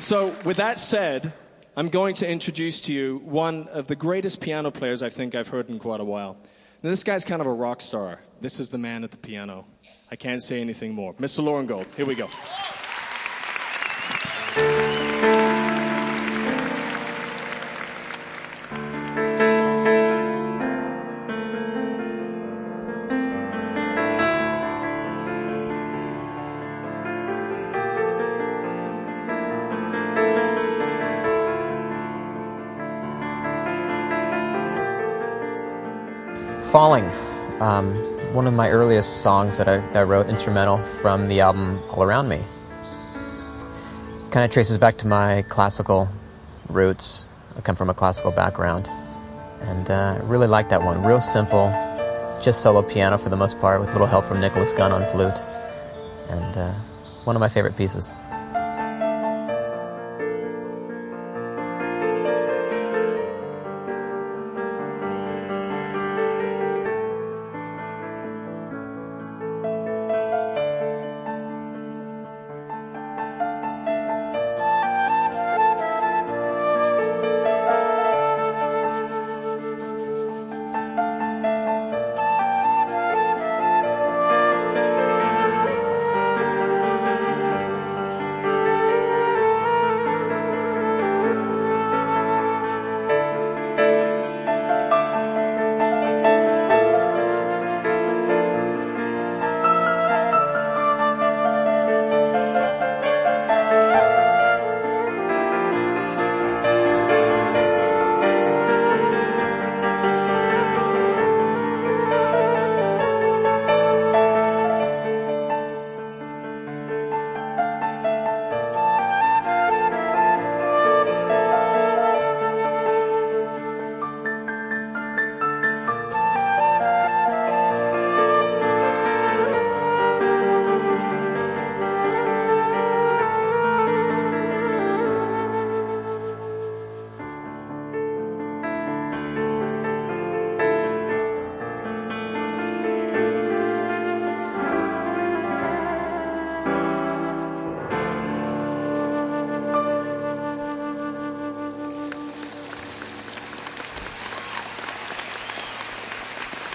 So, with that said, I'm going to introduce to you one of the greatest piano players I think I've heard in quite a while. Now, this guy's kind of a rock star. This is the man at the piano. I can't say anything more. Mr. Loren Gold, here we go. Falling, one of my earliest songs that I wrote instrumental from the album All Around Me. Kind of traces back to my classical roots. I come from a classical background, and I really like that one. Real simple, just solo piano for the most part, with a little help from Nicholas Gunn on flute, and one of my favorite pieces.